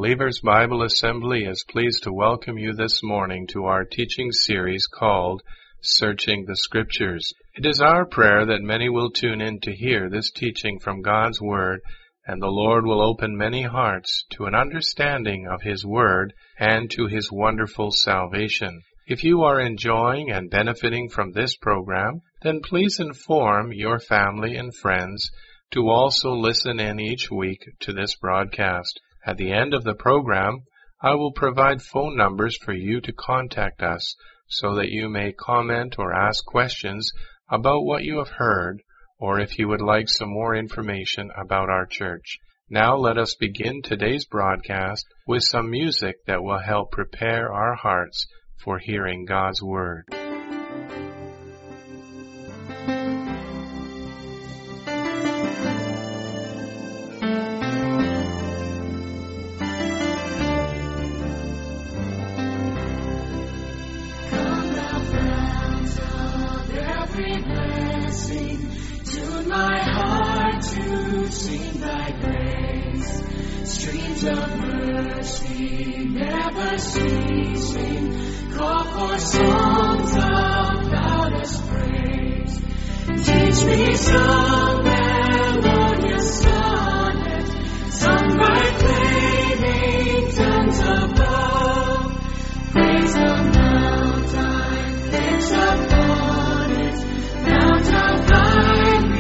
Believers Bible Assembly is pleased to welcome you this morning to our teaching series called Searching the Scriptures. It is our prayer that many will tune in to hear this teaching from God's Word, and the Lord will open many hearts to an understanding of His Word and to His wonderful salvation. If you are enjoying and benefiting from this program, then please inform your family and friends to also listen in each week to this broadcast. At the end of the program, I will provide phone numbers for you to contact us so that you may comment or ask questions about what you have heard, or if you would like some more information about our church. Now let us begin today's broadcast with some music that will help prepare our hearts for hearing God's Word. My heart to sing thy praise, streams of mercy never ceasing, call for songs of loudest praise. Teach me some melodious sonnet, sung by flaming tongues above. Praise the mount I'm fixed upon it, mount of thy.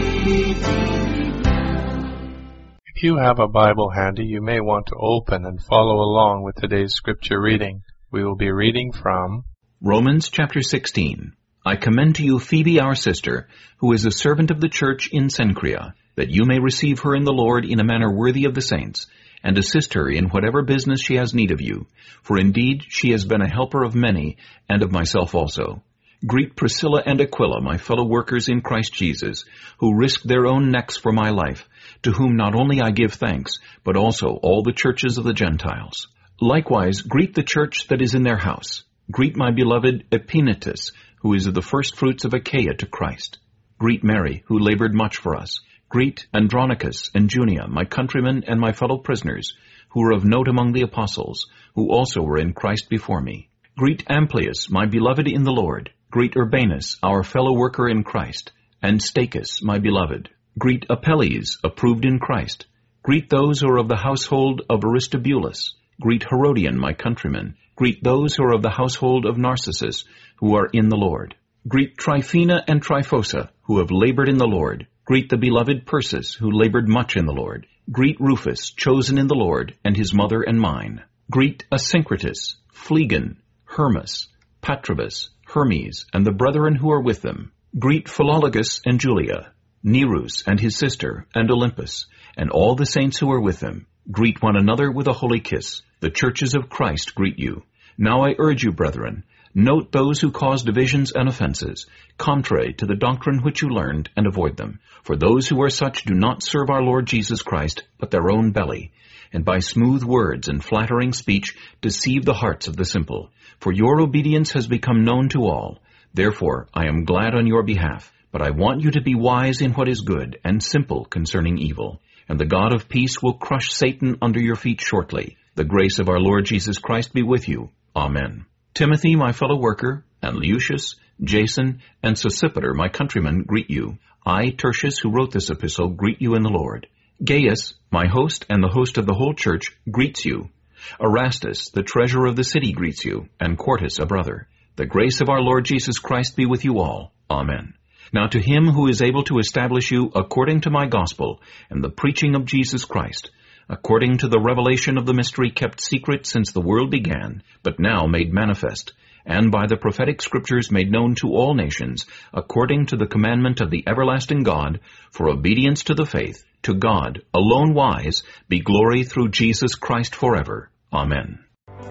If you have a Bible handy, you may want to open and follow along with today's scripture reading. We will be reading from Romans chapter 16. I commend to you Phoebe our sister, who is a servant of the church in Cenchrea, that you may receive her in the Lord in a manner worthy of the saints, and assist her in whatever business she has need of you. For indeed she has been a helper of many, and of myself also. Greet Priscilla and Aquila, my fellow workers in Christ Jesus, who risked their own necks for my life, to whom not only I give thanks, but also all the churches of the Gentiles. Likewise, greet the church that is in their house. Greet my beloved Epaenetus, who is of the firstfruits of Achaia to Christ. Greet Mary, who labored much for us. Greet Andronicus and Junia, my countrymen and my fellow prisoners, who were of note among the apostles, who also were in Christ before me. Greet Amplias, my beloved in the Lord. Greet Urbanus, our fellow worker in Christ, and Stachys, my beloved. Greet Apelles, approved in Christ. Greet those who are of the household of Aristobulus. Greet Herodian, my countryman. Greet those who are of the household of Narcissus, who are in the Lord. Greet Tryphena and Tryphosa, who have labored in the Lord. Greet the beloved Persis, who labored much in the Lord. Greet Rufus, chosen in the Lord, and his mother and mine. Greet Asyncritus, Phlegon, Hermas, Patrobas, Hermes, and the brethren who are with them. Greet Philologus and Julia, Nerus and his sister, and Olympus, and all the saints who are with them. Greet one another with a holy kiss. The churches of Christ greet you. Now I urge you, brethren, note those who cause divisions and offenses, contrary to the doctrine which you learned, and avoid them. For those who are such do not serve our Lord Jesus Christ, but their own belly, and by smooth words and flattering speech deceive the hearts of the simple. For your obedience has become known to all. Therefore I am glad on your behalf. But I want you to be wise in what is good, and simple concerning evil. And the God of peace will crush Satan under your feet shortly. The grace of our Lord Jesus Christ be with you. Amen. Timothy, my fellow worker, and Lucius, Jason, and Sosipater, my countrymen, greet you. I, Tertius, who wrote this epistle, greet you in the Lord. Gaius, my host and the host of the whole church, greets you. Erastus, the treasurer of the city, greets you, and Quartus, a brother. The grace of our Lord Jesus Christ be with you all. Amen. Now to him who is able to establish you according to my gospel and the preaching of Jesus Christ, according to the revelation of the mystery kept secret since the world began, but now made manifest, and by the prophetic scriptures made known to all nations, according to the commandment of the everlasting God, for obedience to the faith, to God, alone wise, be glory through Jesus Christ forever. Amen.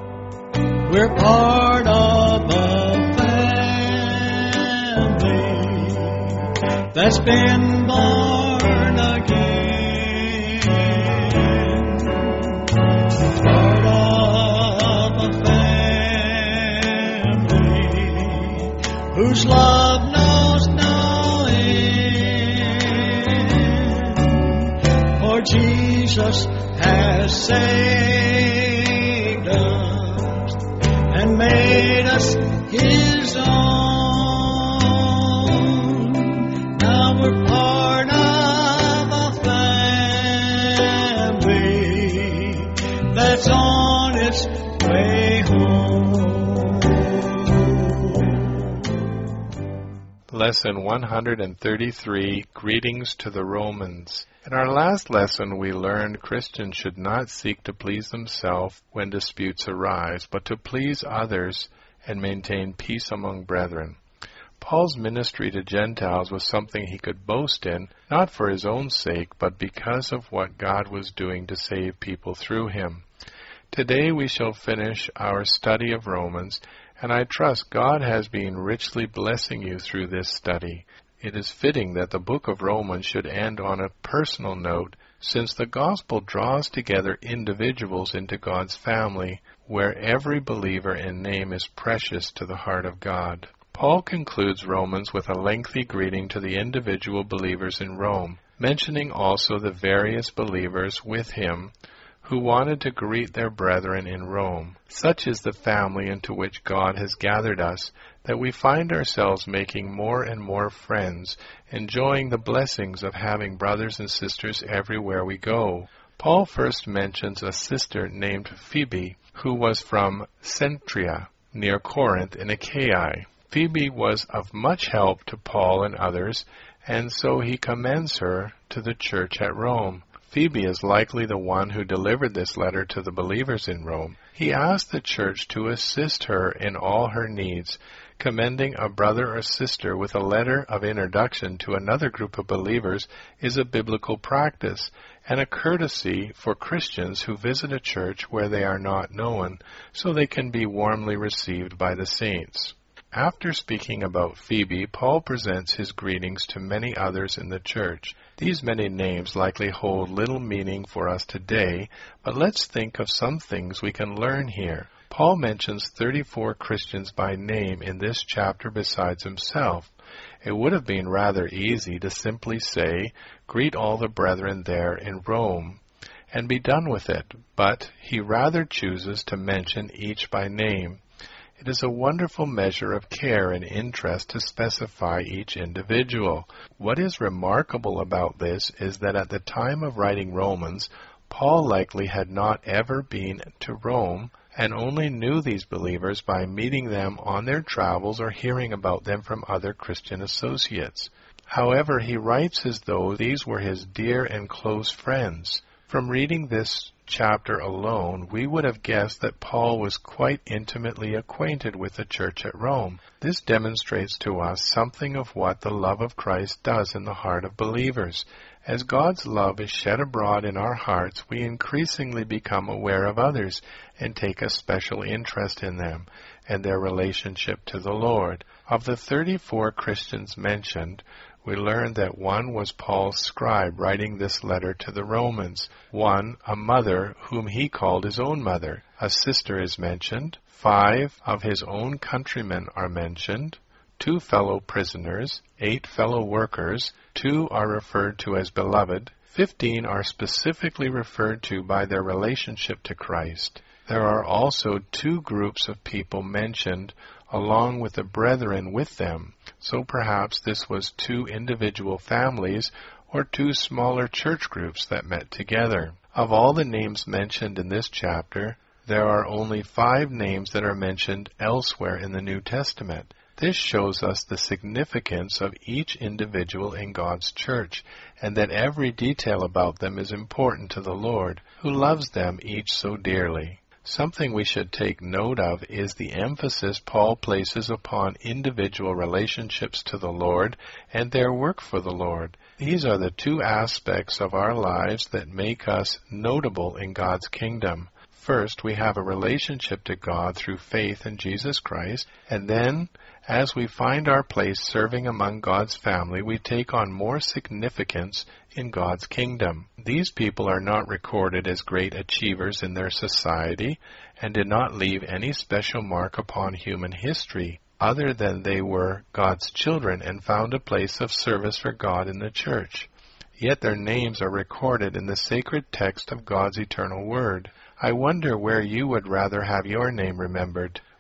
We're part of a family that's been born again. Part of a family whose love knows no end. For Jesus has saved and made us His own. Now we're part of a family that's on its way home. Lesson 133, Greetings to the Romans. In our last lesson, we learned Christians should not seek to please themselves when disputes arise, but to please others and maintain peace among brethren. Paul's ministry to Gentiles was something he could boast in, not for his own sake, but because of what God was doing to save people through him. Today we shall finish our study of Romans, and I trust God has been richly blessing you through this study. It is fitting that the book of Romans should end on a personal note, since the gospel draws together individuals into God's family, where every believer in name is precious to the heart of God. Paul concludes Romans with a lengthy greeting to the individual believers in Rome, mentioning also the various believers with him who wanted to greet their brethren in Rome. Such is the family into which God has gathered us, that we find ourselves making more and more friends, enjoying the blessings of having brothers and sisters everywhere we go. Paul first mentions a sister named Phoebe, who was from Cenchrea, near Corinth in Achaia. Phoebe was of much help to Paul and others, and so he commends her to the church at Rome. Phoebe is likely the one who delivered this letter to the believers in Rome. He asked the church to assist her in all her needs. Commending a brother or sister with a letter of introduction to another group of believers is a biblical practice and a courtesy for Christians who visit a church where they are not known, so they can be warmly received by the saints. After speaking about Phoebe, Paul presents his greetings to many others in the church. These many names likely hold little meaning for us today, but let's think of some things we can learn here. Paul mentions 34 Christians by name in this chapter besides himself. It would have been rather easy to simply say, "Greet all the brethren there in Rome," and be done with it, but he rather chooses to mention each by name. It is a wonderful measure of care and interest to specify each individual. What is remarkable about this is that at the time of writing Romans, Paul likely had not ever been to Rome and only knew these believers by meeting them on their travels or hearing about them from other Christian associates. However, he writes as though these were his dear and close friends. From reading this chapter alone, we would have guessed that Paul was quite intimately acquainted with the church at Rome. This demonstrates to us something of what the love of Christ does in the heart of believers. As God's love is shed abroad in our hearts, we increasingly become aware of others and take a special interest in them and their relationship to the Lord. Of the 34 Christians mentioned, we learn that one was Paul's scribe writing this letter to the Romans, one a mother whom he called his own mother. A sister is mentioned. 5 of his own countrymen are mentioned. 2 fellow prisoners, 8 fellow workers, 2 are referred to as beloved. 15 are specifically referred to by their relationship to Christ. There are also 2 groups of people mentioned along with the brethren with them. So perhaps this was 2 individual families or 2 smaller church groups that met together. Of all the names mentioned in this chapter, there are only 5 names that are mentioned elsewhere in the New Testament. This shows us the significance of each individual in God's church, and that every detail about them is important to the Lord, who loves them each so dearly. Something we should take note of is the emphasis Paul places upon individual relationships to the Lord and their work for the Lord. These are the 2 aspects of our lives that make us notable in God's kingdom. First, we have a relationship to God through faith in Jesus Christ, and then, as we find our place serving among God's family, we take on more significance in God's kingdom. These people are not recorded as great achievers in their society and did not leave any special mark upon human history, other than they were God's children and found a place of service for God in the church. Yet their names are recorded in the sacred text of God's eternal word. I wonder where you would rather have your name remembered.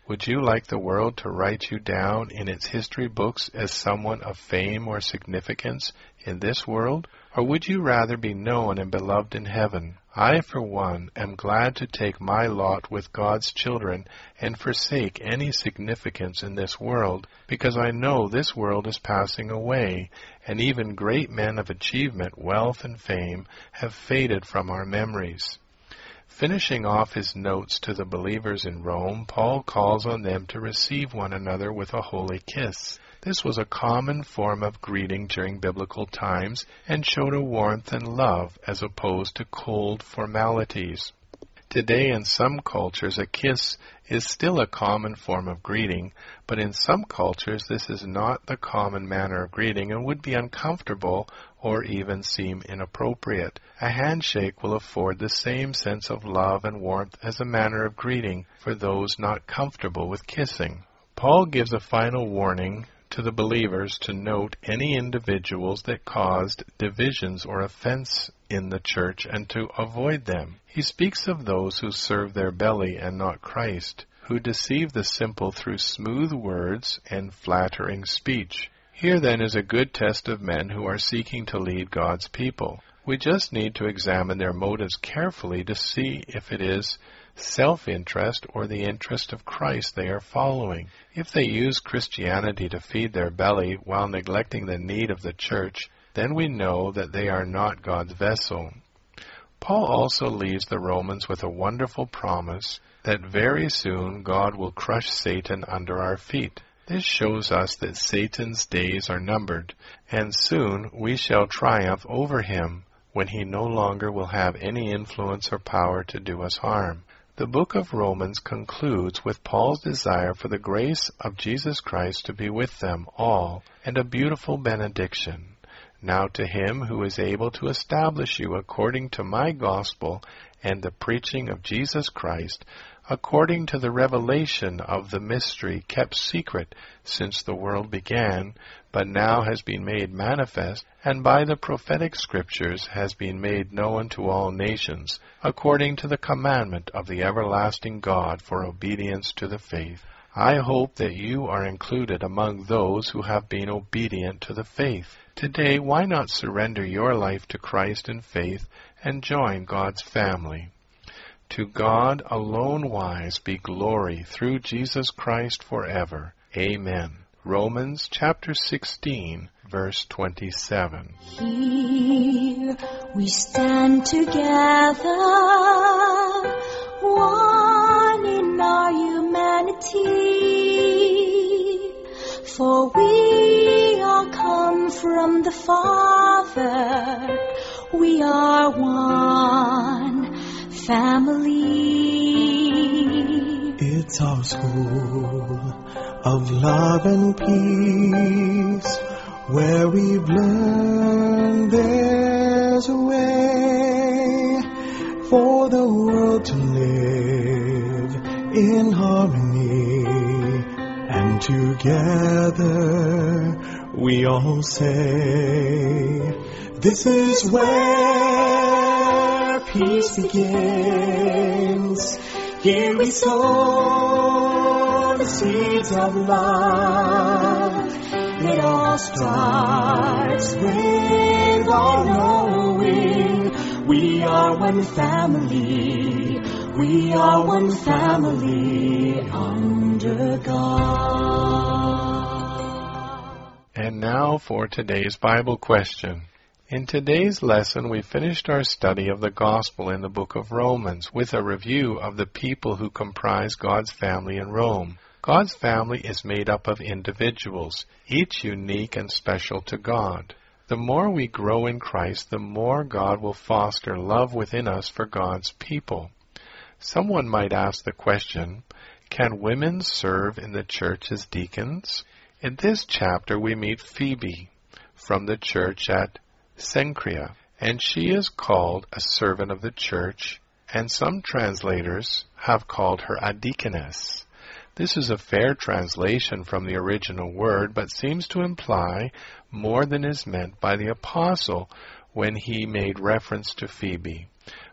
Would you like the world to write you down in its history books as someone of fame or significance in this world? Or would you rather be known and beloved in heaven? I, for one, am glad to take my lot with God's children and forsake any significance in this world, because I know this world is passing away, and even great men of achievement, wealth, and fame have faded from our memories. Finishing off his notes to the believers in Rome, Paul calls on them to receive one another with a holy kiss. This was a common form of greeting during biblical times and showed a warmth and love as opposed to cold formalities. Today, in some cultures, a kiss is still a common form of greeting, but in some cultures this is not the common manner of greeting and would be uncomfortable or even seem inappropriate. A handshake will afford the same sense of love and warmth as a manner of greeting for those not comfortable with kissing. Paul gives a final warning to the believers to note any individuals that caused divisions or offense in the church and to avoid them. He speaks of those who serve their belly and not Christ, who deceive the simple through smooth words and flattering speech. Here then is a good test of men who are seeking to lead God's people. We just need to examine their motives carefully to see if it is self-interest or the interest of Christ they are following. If they use Christianity to feed their belly while neglecting the need of the church, then we know that they are not God's vessel. Paul also leaves the Romans with a wonderful promise that very soon God will crush Satan under our feet. This shows us that Satan's days are numbered, and soon we shall triumph over him when he no longer will have any influence or power to do us harm. The book of Romans concludes with Paul's desire for the grace of Jesus Christ to be with them all, and a beautiful benediction. Now to him who is able to establish you according to my gospel and the preaching of Jesus Christ, according to the revelation of the mystery kept secret since the world began, but now has been made manifest, and by the prophetic scriptures has been made known to all nations, according to the commandment of the everlasting God for obedience to the faith. I hope that you are included among those who have been obedient to the faith. Today, why not surrender your life to Christ in faith and join God's family? To God alone wise be glory through Jesus Christ forever. Amen. Romans chapter 16, verse 27. Here we stand together, one in our humanity, for we all come from the Father. We are one family. It's our school of love and peace, where we've learned there's a way for the world to live in harmony, and together we all say, this is where peace begins. Here we sow the seeds of love. It all starts with our knowing we are one family. We are one family under God. And now for today's Bible question. In today's lesson, we finished our study of the Gospel in the book of Romans with a review of the people who comprise God's family in Rome. God's family is made up of individuals, each unique and special to God. The more we grow in Christ, the more God will foster love within us for God's people. Someone might ask the question, can women serve in the church as deacons? In this chapter, we meet Phoebe from the church at Cenchrea, and she is called a servant of the church, and some translators have called her a deaconess. This is a fair translation from the original word, but seems to imply more than is meant by the apostle when he made reference to Phoebe.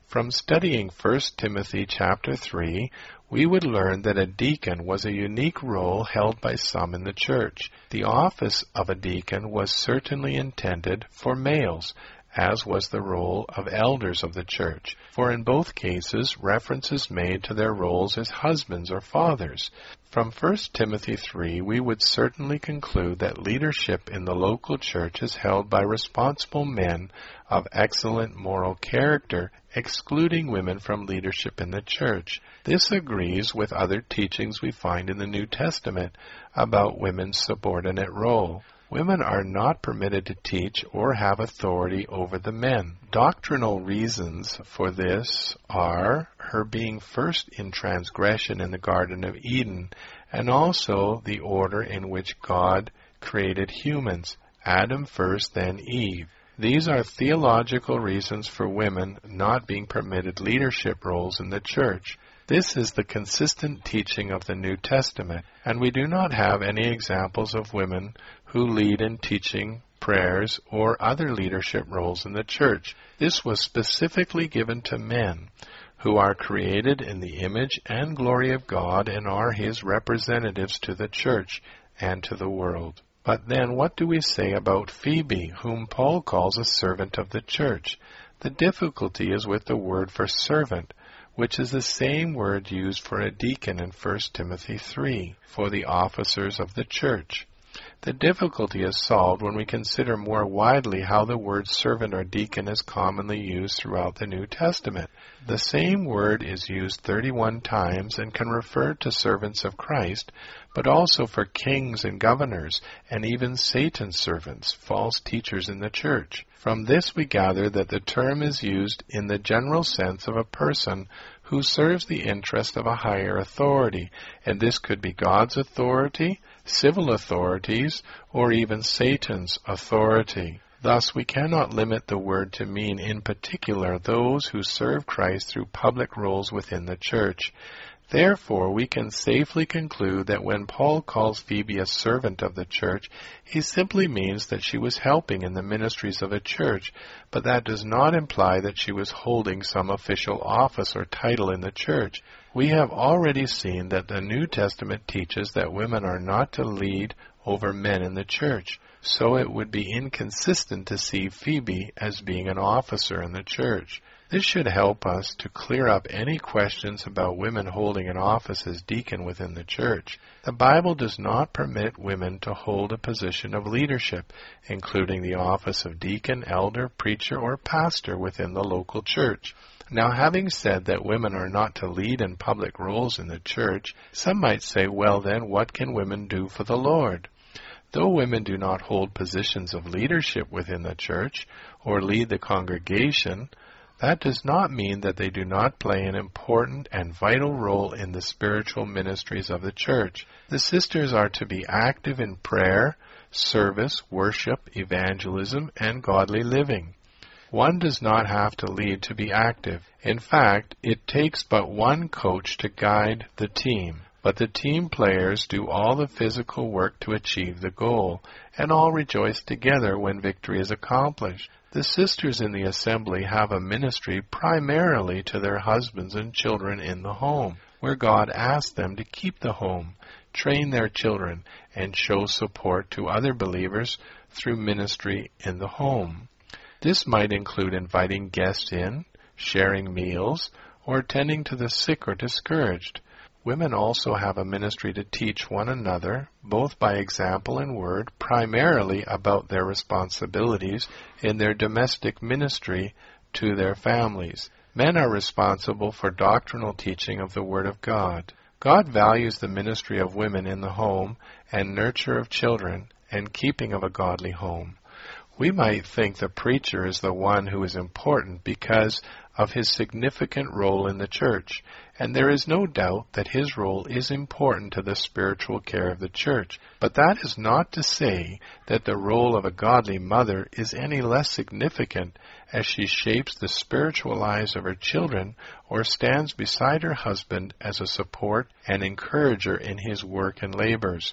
From studying 1 Timothy chapter 3, we would learn that a deacon was a unique role held by some in the church. The office of a deacon was certainly intended for males, as was the role of elders of the church, for in both cases reference is made to their roles as husbands or fathers. From 1 Timothy 3, we would certainly conclude that leadership in the local church is held by responsible men of excellent moral character, excluding women from leadership in the church. This agrees with other teachings we find in the New Testament about women's subordinate role. Women are not permitted to teach or have authority over the men. Doctrinal reasons for this are her being first in transgression in the Garden of Eden, and also the order in which God created humans, Adam first, then Eve. These are theological reasons for women not being permitted leadership roles in the church. This is the consistent teaching of the New Testament, and we do not have any examples of women who lead in teaching, prayers, or other leadership roles in the church. This was specifically given to men, who are created in the image and glory of God and are His representatives to the church and to the world. But then what do we say about Phoebe, whom Paul calls a servant of the church? The difficulty is with the word for servant, which is the same word used for a deacon in 1 Timothy 3, for the officers of the church. The difficulty is solved when we consider more widely how the word servant or deacon is commonly used throughout the New Testament. The same word is used 31 times and can refer to servants of Christ, but also for kings and governors, and even Satan's servants, false teachers in the church. From this we gather that the term is used in the general sense of a person who serves the interest of a higher authority, and this could be God's authority, civil authorities, or even Satan's authority. Thus, we cannot limit the word to mean in particular those who serve Christ through public roles within the church. Therefore, we can safely conclude that when Paul calls Phoebe a servant of the church, he simply means that she was helping in the ministries of a church, but that does not imply that she was holding some official office or title in the church. We have already seen that the New Testament teaches that women are not to lead over men in the church, so it would be inconsistent to see Phoebe as being an officer in the church. This should help us to clear up any questions about women holding an office as deacon within the church. The Bible does not permit women to hold a position of leadership, including the office of deacon, elder, preacher, or pastor within the local church. Now, having said that women are not to lead in public roles in the church, some might say, well then, what can women do for the Lord? Though women do not hold positions of leadership within the church or lead the congregation, that does not mean that they do not play an important and vital role in the spiritual ministries of the church. The sisters are to be active in prayer, service, worship, evangelism, and godly living. One does not have to lead to be active. In fact, it takes but one coach to guide the team. But the team players do all the physical work to achieve the goal, and all rejoice together when victory is accomplished. The sisters in the assembly have a ministry primarily to their husbands and children in the home, where God asked them to keep the home, train their children, and show support to other believers through ministry in the home. This might include inviting guests in, sharing meals, or attending to the sick or discouraged. Women also have a ministry to teach one another, both by example and word, primarily about their responsibilities in their domestic ministry to their families. Men are responsible for doctrinal teaching of the Word of God. God values the ministry of women in the home and nurture of children and keeping of a godly home. We might think the preacher is the one who is important because of his significant role in the church, and there is no doubt that his role is important to the spiritual care of the church. But that is not to say that the role of a godly mother is any less significant as she shapes the spiritual lives of her children or stands beside her husband as a support and encourager in his work and labors.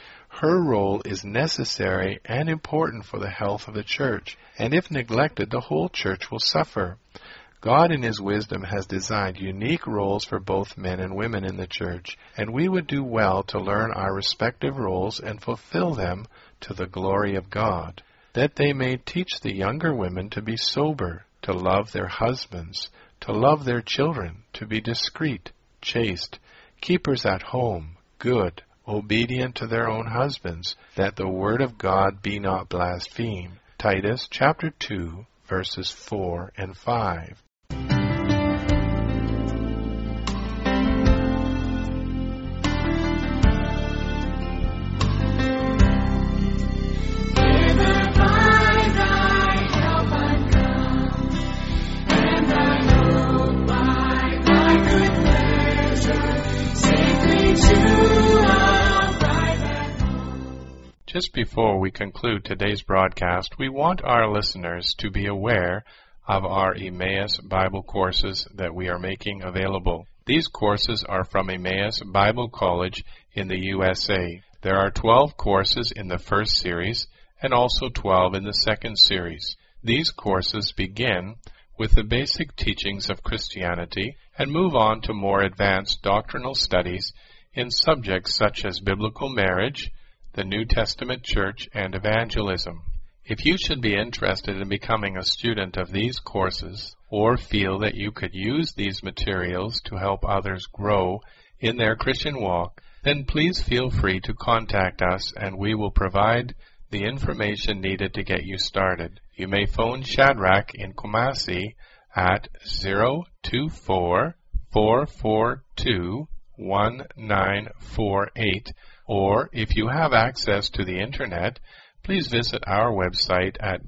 Her role is necessary and important for the health of the church, and if neglected, the whole church will suffer. God in His wisdom has designed unique roles for both men and women in the church, and we would do well to learn our respective roles and fulfill them to the glory of God, that they may teach the younger women to be sober, to love their husbands, to love their children, to be discreet, chaste, keepers at home, good, obedient to their own husbands, that the word of God be not blasphemed. Titus chapter 2, verses 4 and 5. Just before we conclude today's broadcast, we want our listeners to be aware of our Emmaus Bible courses that we are making available. These courses are from Emmaus Bible College in the USA. There are 12 courses in the first series and also 12 in the second series. These courses begin with the basic teachings of Christianity and move on to more advanced doctrinal studies in subjects such as biblical marriage, the New Testament Church, and evangelism. If you should be interested in becoming a student of these courses or feel that you could use these materials to help others grow in their Christian walk, then please feel free to contact us and we will provide the information needed to get you started. You may phone Shadrach in Kumasi at 024-442-1948, or if you have access to the Internet, please visit our website at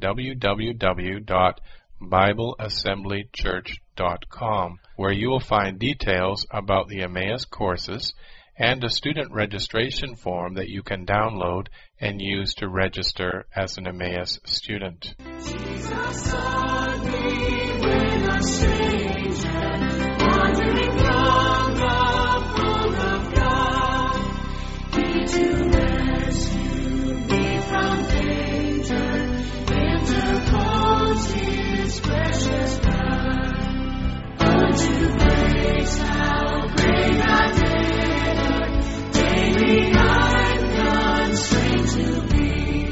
www.bibleassemblychurch.com, where you will find details about the Emmaus courses and a student registration form that you can download and use to register as an Emmaus student. Jesus saw me when a stranger, wandering from the fold of God. He to rescue me from danger, interposed His precious blood. Unto grace how great I dare, daily I'm constrained to be.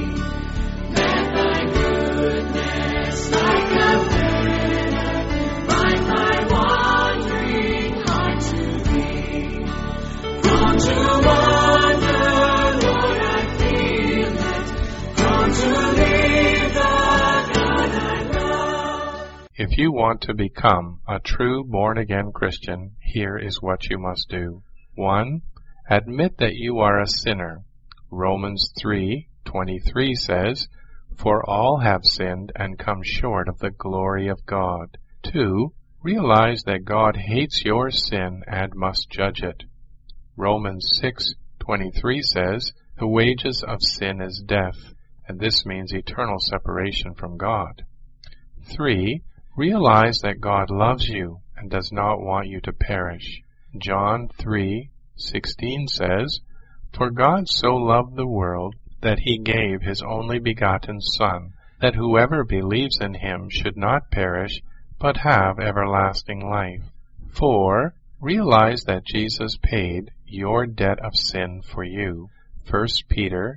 Let Thy goodness like a fetter bind my wandering heart to Thee. Prone to wander, Lord, I feel it. Prone to leave the God I love. If you want to become a true born-again Christian, here is what you must do. 1. Admit that you are a sinner. Romans 3:23 says, "For all have sinned and come short of the glory of God." 2. Realize that God hates your sin and must judge it. Romans 6:23 says, "The wages of sin is death," and this means eternal separation from God. 3. Realize that God loves you and does not want you to perish. John 3:16 says, "For God so loved the world that He gave His only begotten Son, that whoever believes in Him should not perish, but have everlasting life." 4. Realize that Jesus paid your debt of sin for you. 1 Peter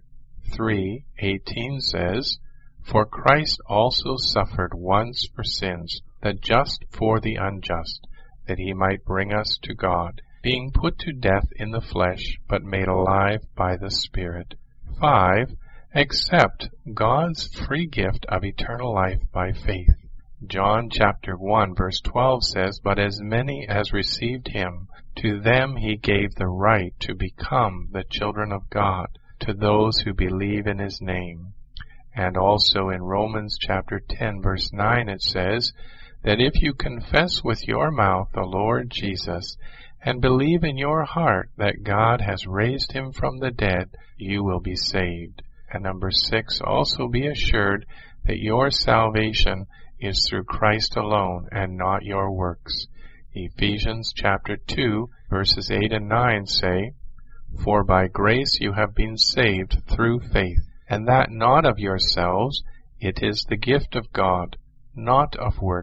3:18 says, "For Christ also suffered once for sins, the just for the unjust, that He might bring us to God, being put to death in the flesh, but made alive by the Spirit." 5. Accept God's free gift of eternal life by faith. John chapter 1 verse 12 says, "But as many as received Him, to them He gave the right to become the children of God, to those who believe in His name." And also in Romans chapter 10 verse 9 it says that if you confess with your mouth the Lord Jesus and believe in your heart that God has raised Him from the dead, you will be saved. And number 6, also be assured that your salvation is through Christ alone and not your works. Ephesians chapter 2 verses 8 and 9 say, "For by grace you have been saved through faith, and that not of yourselves, it is the gift of God, not of works,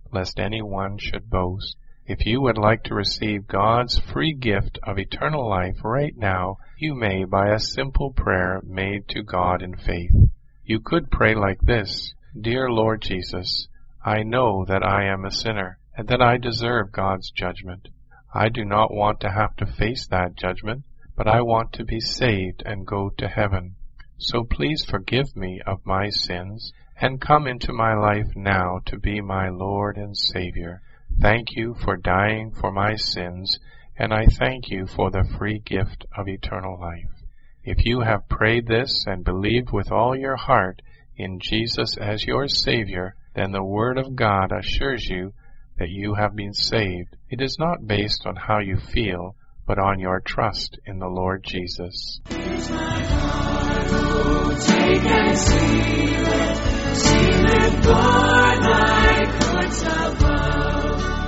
lest anyone should boast. If you would like to receive God's free gift of eternal life right now, you may by a simple prayer made to God in faith. You could pray like this: Dear Lord Jesus, I know that I am a sinner and that I deserve God's judgment. I do not want to have to face that judgment, but I want to be saved and go to heaven. So please forgive me of my sins and come into my life now to be my Lord and Savior. Thank you for dying for my sins, and I thank you for the free gift of eternal life. If you have prayed this and believed with all your heart in Jesus as your Savior, then the Word of God assures you that you have been saved. It is not based on how you feel, but on your trust in the Lord Jesus. Here's my heart, oh, take and seal it for thy courts above.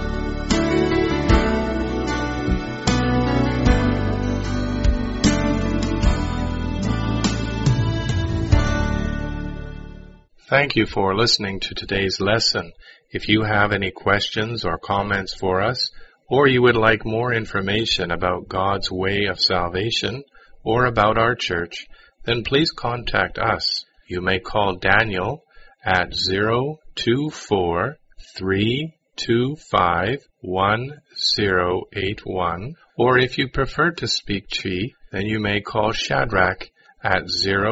Thank you for listening to today's lesson. If you have any questions or comments for us, or you would like more information about God's way of salvation, or about our church, then please contact us. You may call Daniel at 024-325-1081, or if you prefer to speak Twi, then you may call Shadrach at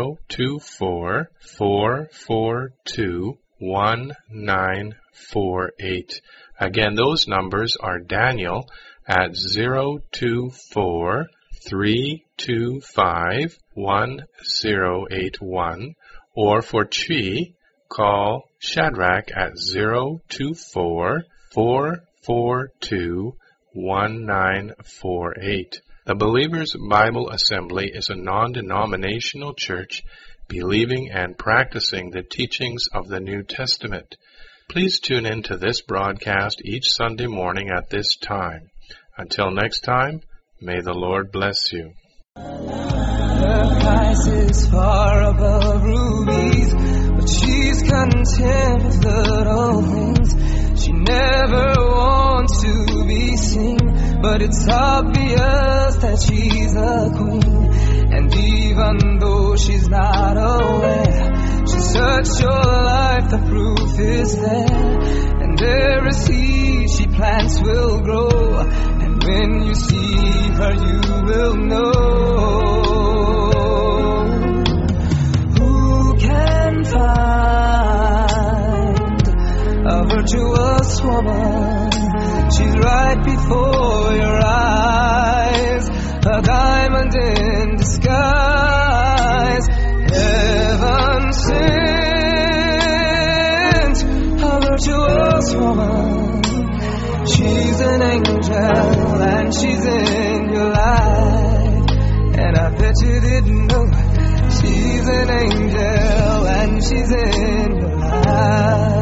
024-442-1948. Again, those numbers are Daniel at 024-325-1081, or for Twi, call Shadrach at 024-442-1948. The Believers Bible Assembly is a non-denominational church believing and practicing the teachings of the New Testament. Please tune in to this broadcast each Sunday morning at this time. Until next time, may the Lord bless you. Her price is far above rubies, but she's content with little things. She never wants to be seen, but it's obvious that she's a queen. And even though she's not aware, she searched your life, the proof is there. And every seed she plants will grow, and when you see her you will know. Who can find a virtuous woman? She's right before your eyes, a diamond in disguise, heaven sent, a virtuous woman. She's an angel and she's in your life, and I bet you didn't know. She's an angel and she's in your life.